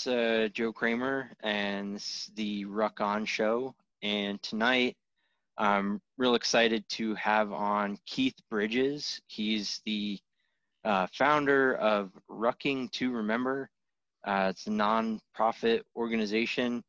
Joe Kramer, and this is the Ruck On Show. And tonight, I'm real excited to have on Keith Bridges. He's the founder of Rucking to Remember. It's a nonprofit organization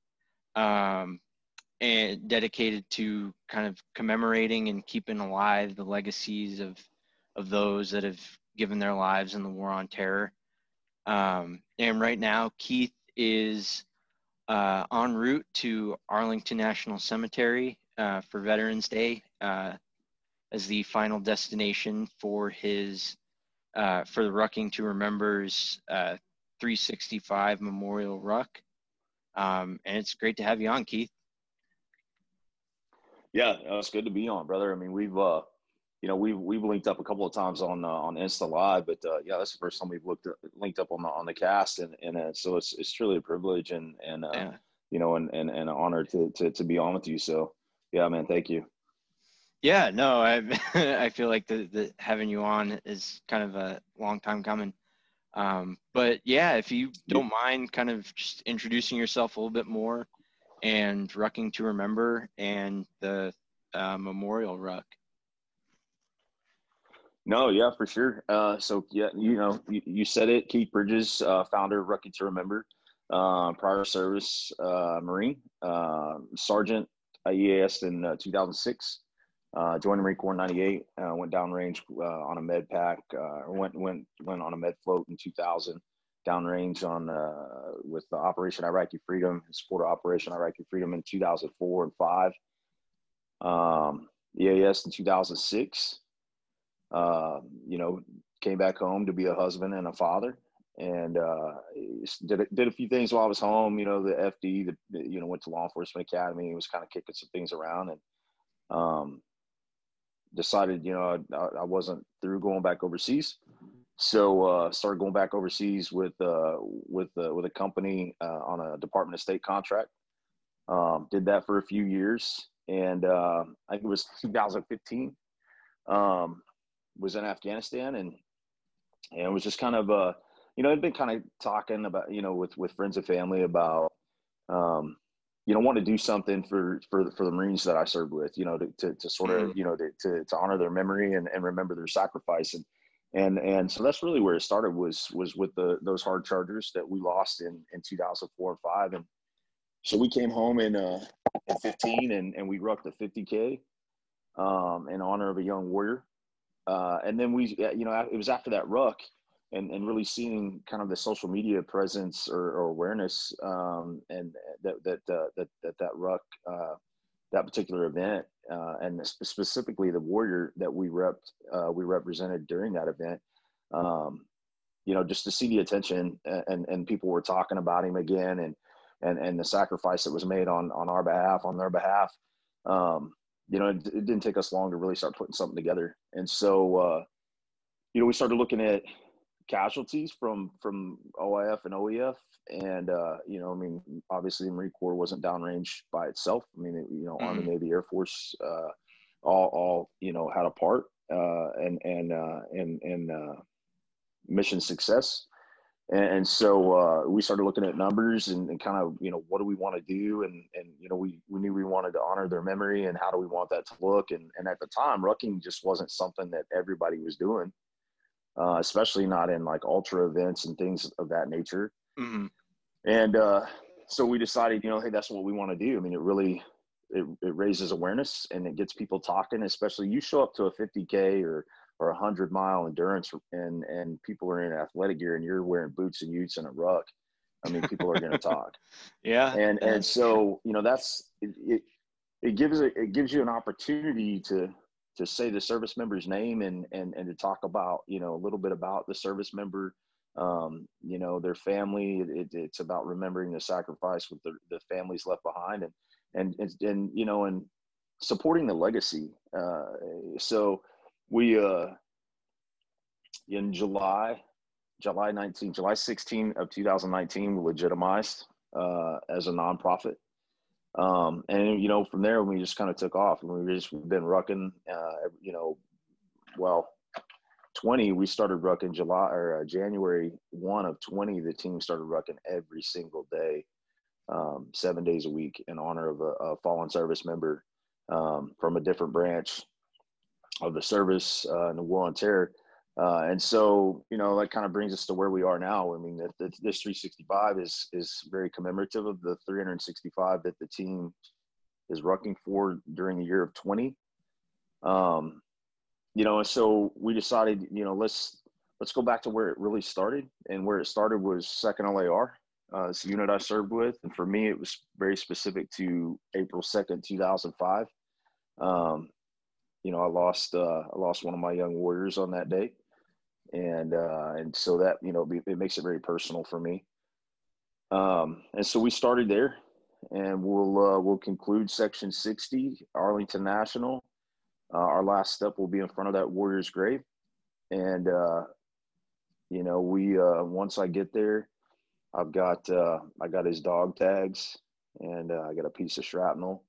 and dedicated to kind of commemorating and keeping alive the legacies of those that have given their lives in the War on Terror. And right now, Keith is en route to Arlington National Cemetery for Veterans Day as the final destination for his for the Rucking to Remember's 365 Memorial Ruck. And it's great to have you on, Keith. Yeah, it's good to be on, brother. I mean, we've linked up a couple of times on Insta Live, but yeah, that's the first time we've linked up on the cast, and so it's truly a privilege and yeah. and an honor to be on with you. So yeah, man, thank you. Yeah, no, I feel like the having you on is kind of a long time coming. But yeah, if you don't mind kind of just introducing yourself a little bit more and Rucking to Remember and the Memorial Ruck. No, yeah, for sure. So yeah, you said it, Keith Bridges, founder of Rucking to Remember, prior service, Marine, Sergeant EAS in 2006, joined the Marine Corps in 98, went downrange on a med pack, went on a med float in 2000, downrange on with the Operation Iraqi Freedom, support Operation Iraqi Freedom in 2004 and 5, EAS in 2006. Came back home to be a husband and a father, and did a few things while I was home. The FD, went to Law Enforcement Academy, was kind of kicking some things around, and decided, I wasn't through going back overseas. So started going back overseas with a company on a Department of State contract. Did that for a few years, and I think it was 2015. Was in Afghanistan, and it was just kind of I'd been kind of talking about with friends and family about want to do something for the Marines that I served with, to sort of to honor their memory and remember their sacrifice, and so that's really where it started, was with those hard chargers that we lost in 2004 and 5. And so we came home in 15, and we rucked a 50K in honor of a young warrior. And then it was after that ruck and really seeing kind of the social media presence or awareness, and that ruck, that particular event, and specifically the warrior that we represented during that event, just to see the attention, and people were talking about him again, and the sacrifice that was made on our behalf, on their behalf. It didn't take us long to really start putting something together. And so, we started looking at casualties from OIF and OEF. And, obviously the Marine Corps wasn't downrange by itself. I mean, Army, Navy, Air Force, all had a part, and mission success. And so we started looking at numbers and kind of, what do we want to do? And we knew we wanted to honor their memory, and how do we want that to look? And at the time, rucking just wasn't something that everybody was doing, especially not in like ultra events and things of that nature. Mm-hmm. And so we decided, hey, that's what we want to do. I mean, it raises awareness, and it gets people talking, especially you show up to a 50K or 100-mile endurance, and people are in athletic gear, and you're wearing boots and utes and a ruck. I mean, people are going to talk. Yeah. And so, that's, it gives you an opportunity to say the service member's name, and to talk about, a little bit about the service member, their family. It's about remembering the sacrifice with the families left behind, and supporting the legacy. So we, in July 16 of 2019, we legitimized as a nonprofit. And, from there, we just kind of took off, and we've been rucking, 20, we started rucking January 1 of 20. The team started rucking every single day, 7 days a week, in honor of a fallen service member from a different branch of the service in the War on Terror. And so, that kind of brings us to where we are now. I mean, this 365 is very commemorative of the 365 that the team is rucking for during the year of 20. So we decided, let's go back to where it really started. And where it started was 2nd LAR. It's the unit I served with. And for me, it was very specific to April 2nd, 2005. I lost one of my young warriors on that day. And so that, it makes it very personal for me. And so we started there, and we'll conclude section 60, Arlington National. Our last step will be in front of that warrior's grave. And, once I get there, I got his dog tags, and I got a piece of shrapnel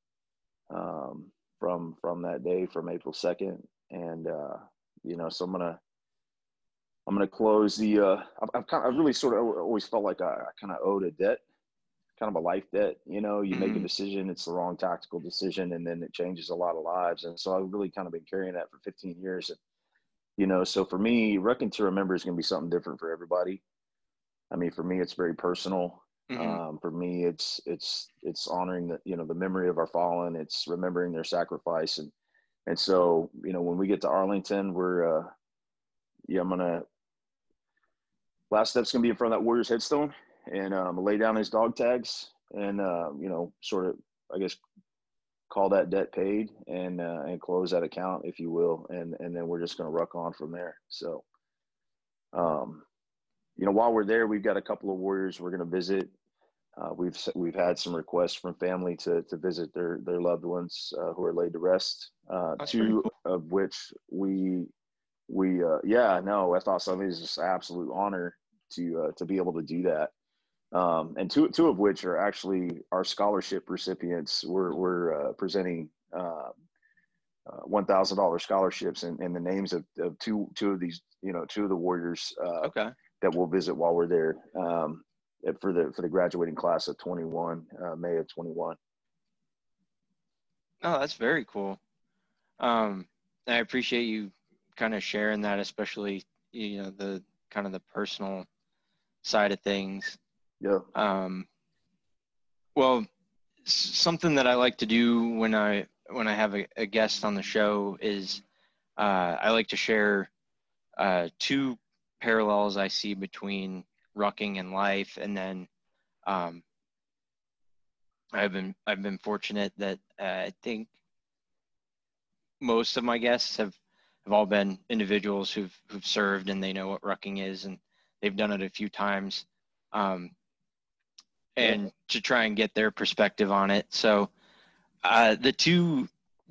from that day, from April 2nd. And, so I'm gonna close the. I've really sort of always felt like I kind of owed a debt, kind of a life debt. You make a decision, it's the wrong tactical decision, and then it changes a lot of lives. And so I've really kind of been carrying that for 15 years. And, so for me, Rucking to Remember is going to be something different for everybody. I mean, for me, it's very personal. For me, it's honoring the memory of our fallen. It's remembering their sacrifice. And so, when we get to Arlington, last step's going to be in front of that warrior's headstone, and I'm going to lay down his dog tags and, sort of, I guess, call that debt paid and close that account, if you will. And then we're just going to ruck on from there. So, while we're there, we've got a couple of warriors we're going to visit. We've had some requests from family to visit their loved ones who are laid to rest. Two cool. Of which I thought something is just an absolute honor to be able to do that. And two of which are actually our scholarship recipients. We're presenting $1,000 scholarships in the names of two of these, two of the warriors that we'll visit while we're there for the graduating class of 21, May of 21. Oh, that's very cool. I appreciate you kind of sharing that, especially, the kind of the personal side of things. Yeah. Well, something that I like to do when I have a guest on the show is I like to share two parallels I see between rucking and life. And then I've been fortunate that I think most of my guests have all been individuals who've served, and they know what rucking is, and they've done it a few times. And to try and get their perspective on it. So the two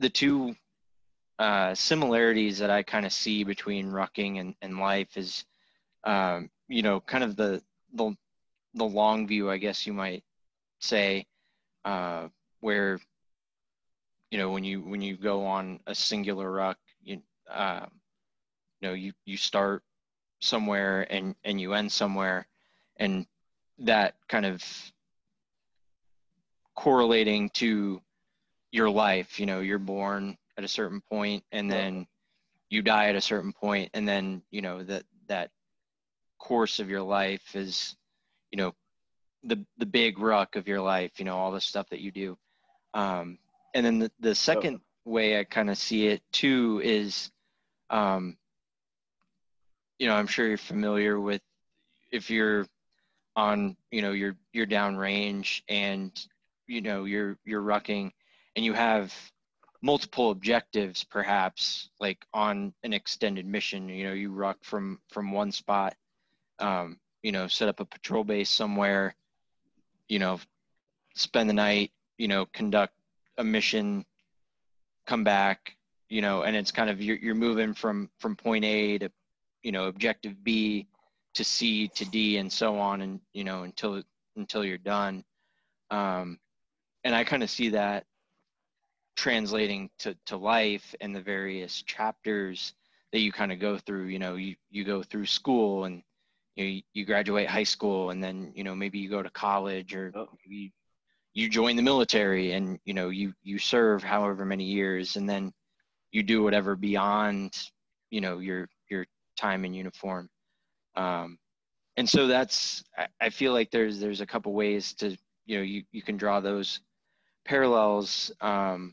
similarities that I kind of see between rucking and life is, kind of the long view, I guess you might say, where, when you go on a singular ruck, you start somewhere and you end somewhere, and that kind of correlating to your life. You're born at a certain point, and then you die at a certain point, and then that course of your life is the big ruck of your life, all the stuff that you do. And then the second way I kind of see it too is I'm sure you're familiar with, if you're on you're downrange and you're rucking, and you have multiple objectives, perhaps like on an extended mission. You ruck from one spot, set up a patrol base somewhere, spend the night, conduct a mission, come back, and it's kind of you're moving from point A to objective B to C to D and so on, and until you're done. And I kind of see that translating to life and the various chapters that you kind of go through. You go through school, and you graduate high school, and then maybe you go to college, or maybe you join the military, and you serve however many years, and then you do whatever beyond your time in uniform. And so I feel like there's a couple ways to you can draw those parallels. And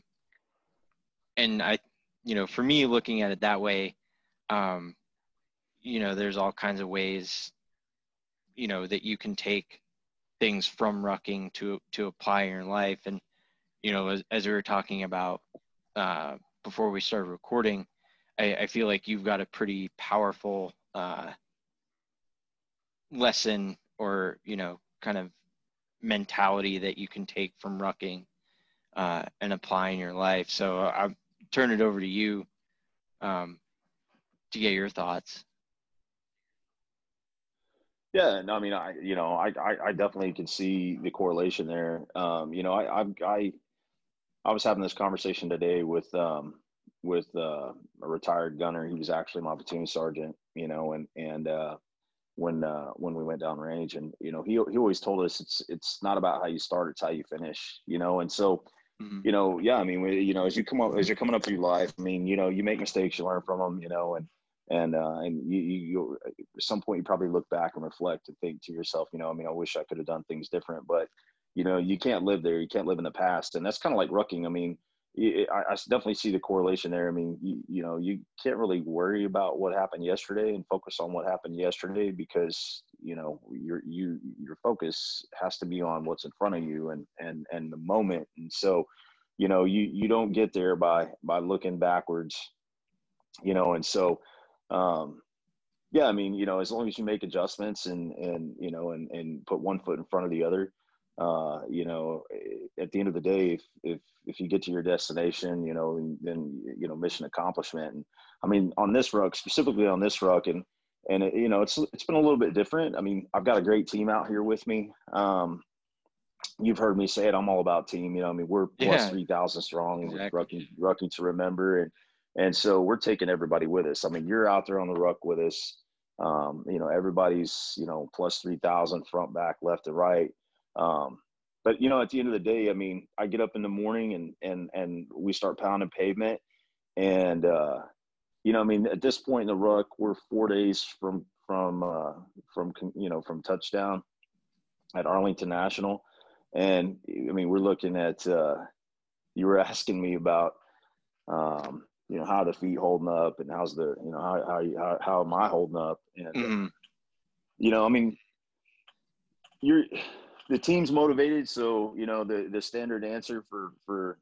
for me, looking at it that way, there's all kinds of ways that you can take things from rucking to apply in your life. And as we were talking about before we started recording, I feel like you've got a pretty powerful lesson, or kind of mentality that you can take from rucking and apply in your life. So I'll turn it over to you to get your thoughts. Yeah, no, I mean, I definitely can see the correlation there. I was having this conversation today with a retired gunner. He was actually my platoon sergeant, and when we went down range, and he always told us it's not about how you start, it's how you finish, and so yeah, I mean, as you're coming up through life, I mean, you make mistakes, you learn from them, and you at some point you probably look back and reflect and think to yourself, I mean, I wish I could have done things different, but you can't live there, you can't live in the past. And that's kind of like rucking. I mean, I definitely see the correlation there. I mean, you can't really worry about what happened yesterday and focus on what happened yesterday, because your focus has to be on what's in front of you and the moment. And so you don't get there by looking backwards, and so yeah, I mean, as long as you make adjustments and put one foot in front of the other, at the end of the day, if you get to your destination, then mission accomplishment. And I mean, on this ruck, specifically on this ruck, and it's been a little bit different. I mean, I've got a great team out here with me. You've heard me say it, I'm all about team. I mean, we're plus 3,000 strong, exactly. And rucking to remember. And so we're taking everybody with us. I mean, you're out there on the ruck with us. Everybody's, plus 3,000 front, back, left to right. But at the end of the day, I mean, I get up in the morning and we start pounding pavement. And, I mean, at this point in the ruck, we're 4 days from touchdown at Arlington National. And I mean, we're looking at, you were asking me about, how the feet holding up, and how's the, how am I holding up? And, I mean, the team's motivated. So, the standard answer for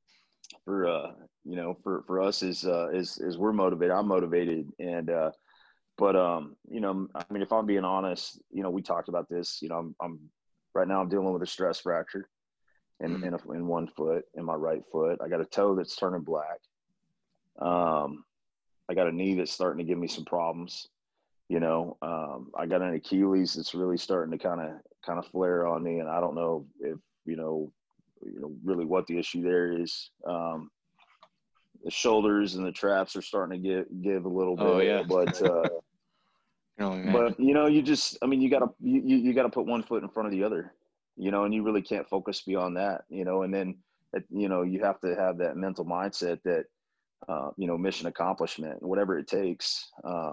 us is we're motivated. I'm motivated. And, but, I mean, if I'm being honest, we talked about this, I'm right now I'm dealing with a stress fracture in one foot, in my right foot. I got a toe that's turning black. I got a knee that's starting to give me some problems. I got an Achilles that's really starting to kind of flare on me, and I don't know if really what the issue there is. The shoulders and the traps are starting to give a little bit. Oh yeah, but but you just, I mean, you gotta put one foot in front of the other, and you really can't focus beyond that, and then you have to have that mental mindset that mission accomplishment, whatever it takes.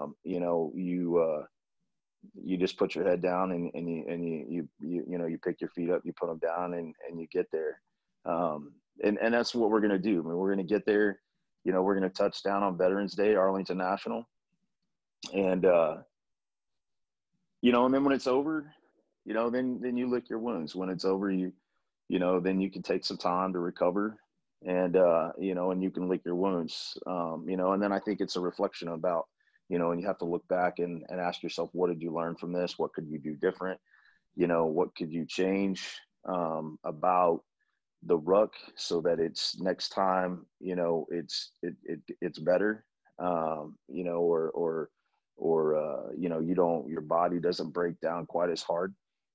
You just put your head down and you pick your feet up, you put them down, and you get there. And that's what we're going to do. I mean, we're going to get there. We're going to touch down on Veterans Day, Arlington National. And, and then when it's over, then you lick your wounds. When it's over, then you can take some time to recover, and, and you can lick your wounds, and then I think it's a reflection about, and you have to look back and ask yourself, what did you learn from this? What could you do different? What could you change about the ruck so that it's next time, it's better, your body doesn't break down quite as hard.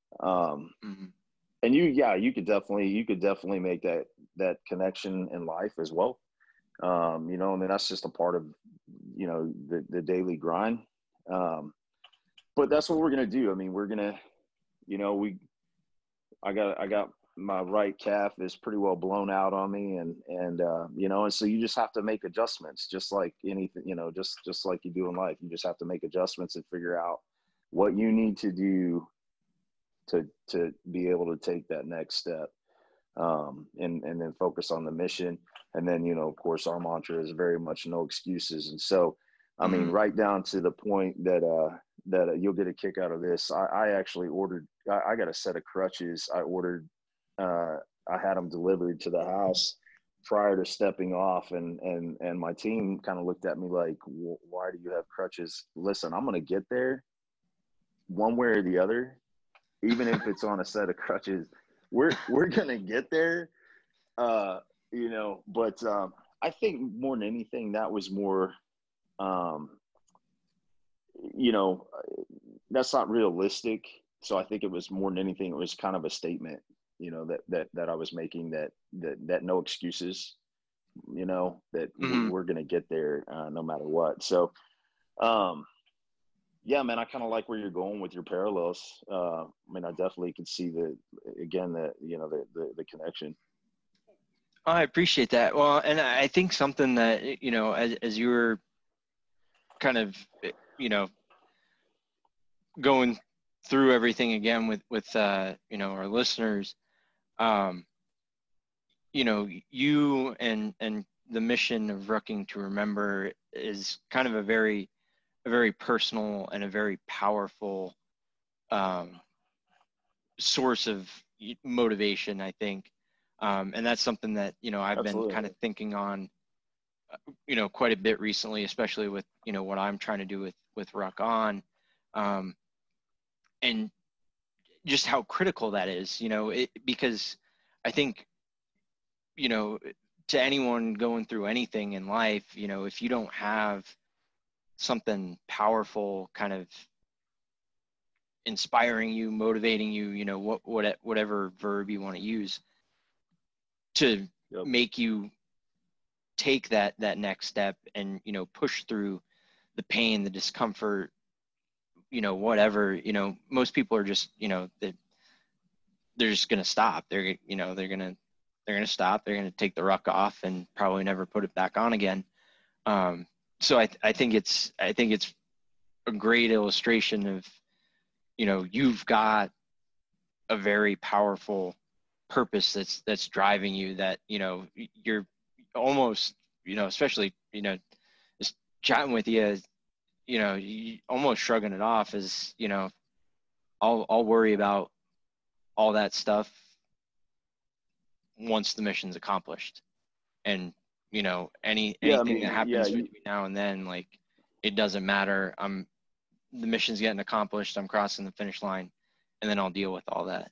And you could definitely make that connection in life as well. I mean, that's just a part of you know, the daily grind. But that's what we're going to do. I mean, we're going to, you know, I got my right calf is pretty well blown out on me, and you know, and so you just have to make adjustments, just like anything, you know, just like you do in life. You just have to make adjustments and figure out what you need to do to be able to take that next step, and then focus on the mission. And then, you know, of course, our mantra is very much no excuses. And so, I mean, right down to the point that you'll get a kick out of this. I actually ordered. I got a set of crutches. I ordered. I had them delivered to the house prior to stepping off, and my team kind of looked at me like, "Why do you have crutches?" Listen, I'm gonna get there, one way or the other, even if it's on a set of crutches. We're gonna get there, you know. But I think more than anything, that was more. You know, that's not realistic. So I think it was more than anything, it was kind of a statement, you know, that I was making, that no excuses, you know, that we're going to get there no matter what. So, yeah, man, I kind of like where you're going with your parallels. I mean, I definitely can see you know, the connection. I appreciate that. Well, and I think something that, you know, as you were kind of, you know, going through everything again with you know, our listeners, you know, you and the mission of Rucking to Remember is kind of a very personal and a very powerful source of motivation, I think. And that's something that, you know, I've Absolutely. been kind of thinking on, you know, quite a bit recently, especially with, you know, what I'm trying to do with Ruck On, and just how critical that is, you know, because I think, you know, to anyone going through anything in life, you know, if you don't have something powerful kind of inspiring you, motivating you, you know, whatever verb you want to use to make you take that next step and, you know, push through the pain, the discomfort, you know, whatever, you know, most people are just, you know, they're just going to stop. They're, you know, they're going to stop. They're going to take the ruck off and probably never put it back on again. So I think it's a great illustration of, you know, you've got a very powerful purpose that's driving you, that, you know, you're almost, you know, especially, you know, just chatting with you, you know, you almost shrugging it off as, you know, I'll worry about all that stuff once the mission's accomplished. And, you know, anything that happens between now and then, like, it doesn't matter. The mission's getting accomplished. I'm crossing the finish line, and then I'll deal with all that.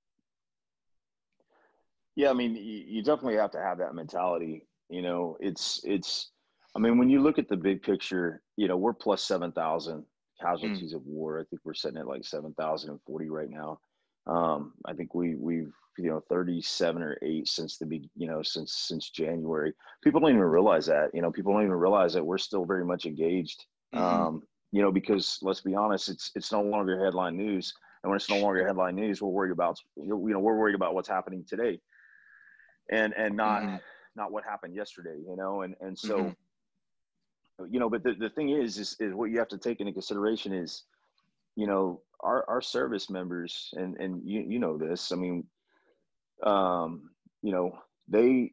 Yeah, I mean, you definitely have to have that mentality. You know, it's. I mean, when you look at the big picture, you know, we're plus 7,000 casualties of war. I think we're sitting at like 7,040 right now. I think we've, you know, 37 or 8 since since January. People don't even realize that. You know, people don't even realize that we're still very much engaged. You know, because let's be honest, it's no longer headline news, and when it's no longer headline news, we're worried about we're worried about what's happening today, and not what happened yesterday. You know, and so. You know, but the thing is what you have to take into consideration is, you know, our service members, and you know this. I mean, you know, they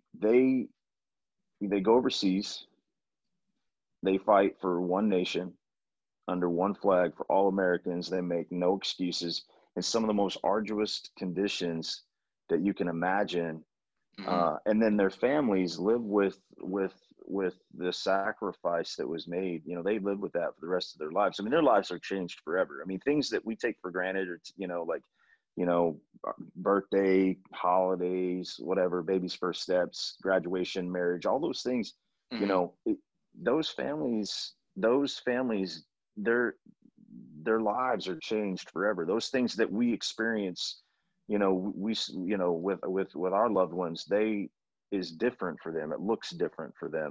go overseas, they fight for one nation under one flag for all Americans. They make no excuses in some of the most arduous conditions that you can imagine. And then their families live with the sacrifice that was made. You know, they live with that for the rest of their lives. I mean, their lives are changed forever. I mean, things that we take for granted, or, you know, like, you know, birthday, holidays, whatever, baby's first steps, graduation, marriage, all those things, you know, those families, their lives are changed forever. Those things that we experience, you know, you know, with our loved ones, is different for them. It looks different for them.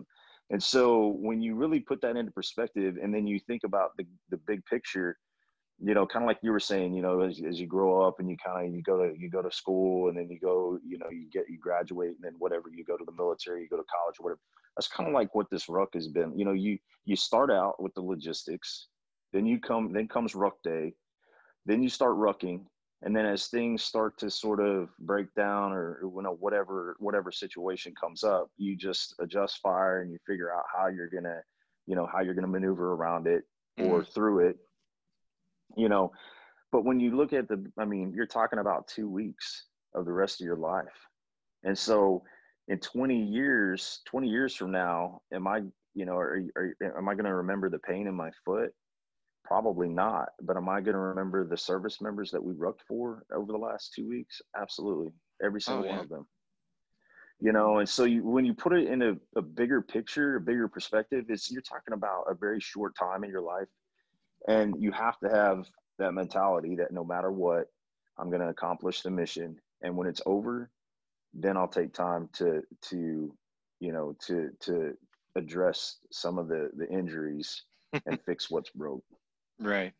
And so when you really put that into perspective, and then you think about the big picture, you know, kind of like you were saying, you know, as you grow up and you go to school, and then you go, you know, you graduate, and then whatever, you go to the military, you go to college or whatever. That's kind of like what this ruck has been. You know, you start out with the logistics, then comes ruck day, then you start rucking, and then as things start to sort of break down, or you know, whatever situation comes up, you just adjust fire and you figure out how you're gonna, you know, how you're gonna maneuver around it or through it, you know. But when you look at I mean, you're talking about 2 weeks of the rest of your life. And so in 20 years from now, am I, you know, am I going to remember the pain in my foot? Probably not. But am I going to remember the service members that we rucked for over the last 2 weeks? Absolutely. Every Oh single one yeah. of them. You know, and so when you put it in a bigger picture, a bigger perspective, you're talking about a very short time in your life. And you have to have that mentality that no matter what, I'm going to accomplish the mission. And when it's over, then I'll take time you know, to address some of the injuries and fix what's broke. Right.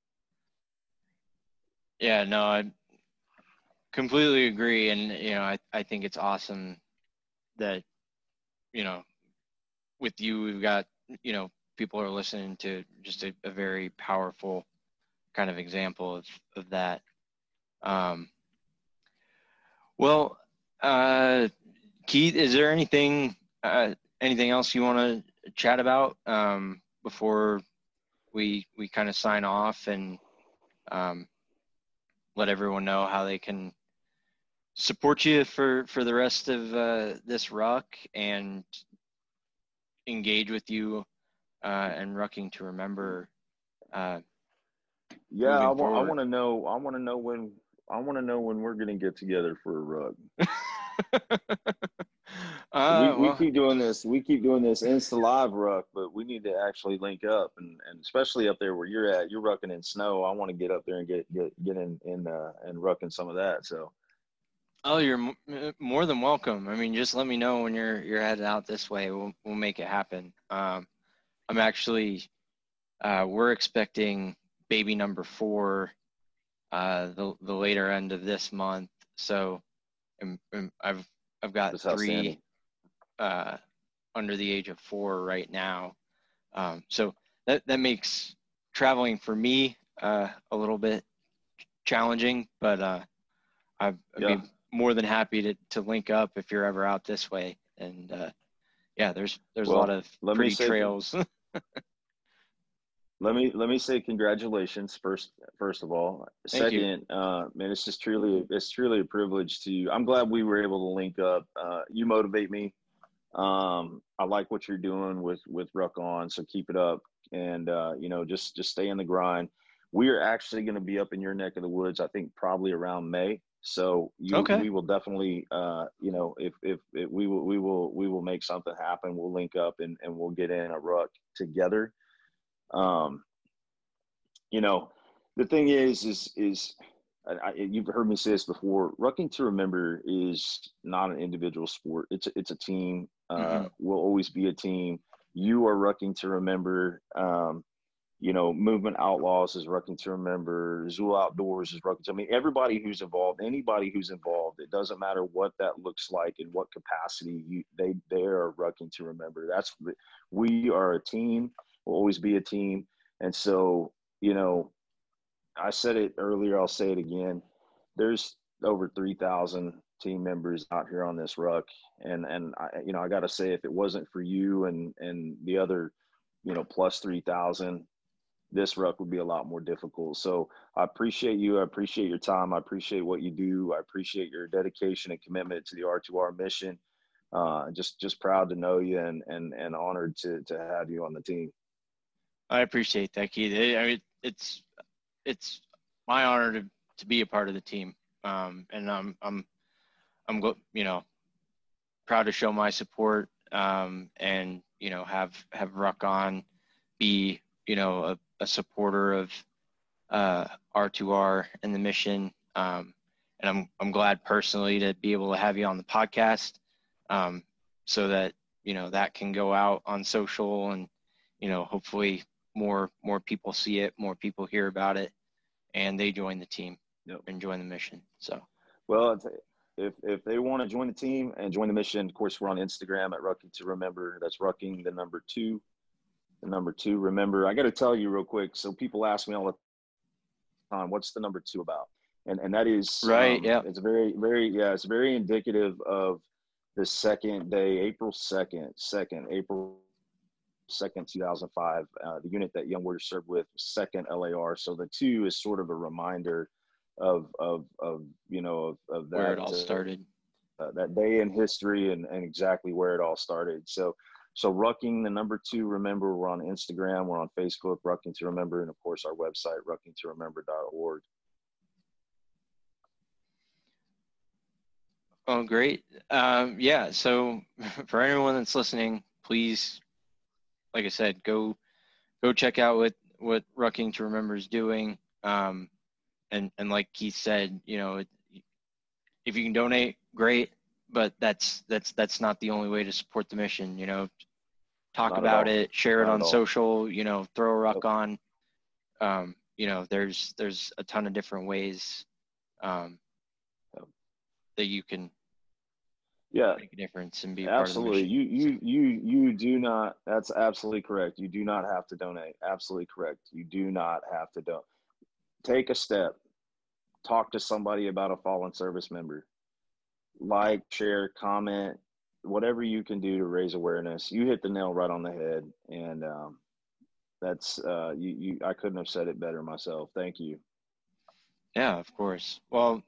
Yeah, no, I completely agree. And, you know, I think it's awesome that, you know, with you, we've got, you know, people are listening to just a very powerful kind of example of that. Well, Keith, is there anything else you want to chat about before we kind of sign off and let everyone know how they can support you for the rest of this ruck and engage with you and Rucking to Remember Yeah, moving I forward? want to know. I want to know when we're going to get together for a rug. We Well, keep doing this. We keep doing this Insta Live ruck, but we need to actually link up, and especially up there where you're at. You're rucking in snow. I want to get up there and get in and rucking some of that. So. oh, you're more than welcome. I mean, just let me know when you're headed out this way. We'll make it happen. I'm actually we're expecting baby number 4 the later end of this month. So I've got That's 3 outstanding. under the age of 4 right now. So that makes traveling for me a little bit challenging, but I'd be more than happy to link up if you're ever out this way. And yeah, there's a lot of pretty trails. Let me say congratulations first of all. Thank you. Second, man, it's truly a privilege I'm glad we were able to link up. You motivate me. I like what you're doing with Ruck On, so keep it up. And you know, just stay in the grind. We are actually going to be up in your neck of the woods, I think probably around May. So Okay. we will definitely, you know, if we will make something happen. We'll link up and we'll get in a ruck together. You know, the thing is you've heard me say this before. Rucking to Remember is not an individual sport. It's a team. Will always be a team. You are Rucking to Remember. You know, Movement Outlaws is Rucking to Remember. Zool Outdoors is Rucking to. I mean, everybody who's involved, anybody who's involved, it doesn't matter what that looks like in what capacity. They are Rucking to Remember. We are a team. We'll always be a team. And so, you know, I said it earlier, I'll say it again. There's over 3,000 team members out here on this ruck. And I, you know, I got to say, if it wasn't for you and the other, you know, plus 3,000, this ruck would be a lot more difficult. So I appreciate you. I appreciate your time. I appreciate what you do. I appreciate your dedication and commitment to the R2R mission. Just proud to know you and honored to have you on the team. I appreciate that, Keith. I mean, it's my honor to be a part of the team, and I'm you know, proud to show my support, and you know, have Ruck On be, you know, a supporter of R2R and the mission, and I'm glad personally to be able to have you on the podcast, so that, that can go out on social, and hopefully more people see it, more people hear about it, and they join the team. Yep. And join the mission. So, well, if they want to join the team and join the mission, of course, we're on Instagram at Rucking to Remember. That's Rucking, the number two, remember. I got to tell you real quick. So people ask me all the time, what's the number 2 about? And that is, right. Yeah. It's very, very, it's very indicative of the second day, April 2nd, 2005, the unit that Young Warriors served with, 2nd LAR. So the 2 is sort of a reminder of that, where it all started, that day in history, and exactly where it all started. So Rucking, the number 2, remember. We're on Instagram, we're on Facebook, Rucking to Remember, and of course our website, ruckingtoremember.org. Oh, great. Yeah. So for anyone that's listening, please, like I said, go check out what Rucking to Remember is doing. And like Keith said, if you can donate, great, but that's not the only way to support the mission. Talk about it, share it on social, throw a ruck on. There's a ton of different ways that you can make a difference and be a part of the mission. You do not, that's absolutely correct. You do not have to donate. Absolutely correct. You do not have to donate. Take a step. Talk to somebody about a fallen service member. Like, share, comment, whatever you can do to raise awareness. You hit the nail right on the head, and that's I couldn't have said it better myself. Thank you. Yeah, of course. Well,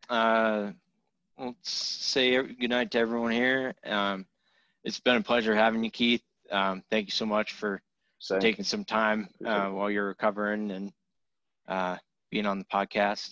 let's say good night to everyone here. It's been a pleasure having you, Keith. Thank you so much for taking some time while you're recovering and being on the podcast.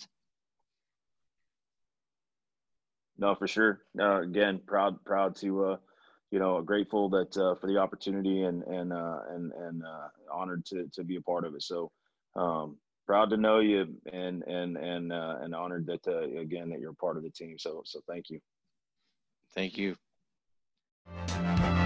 No, for sure. Again, proud to, grateful that for the opportunity and honored to be a part of it. So proud to know you and honored that again that you're a part of the team. So thank you. Thank you.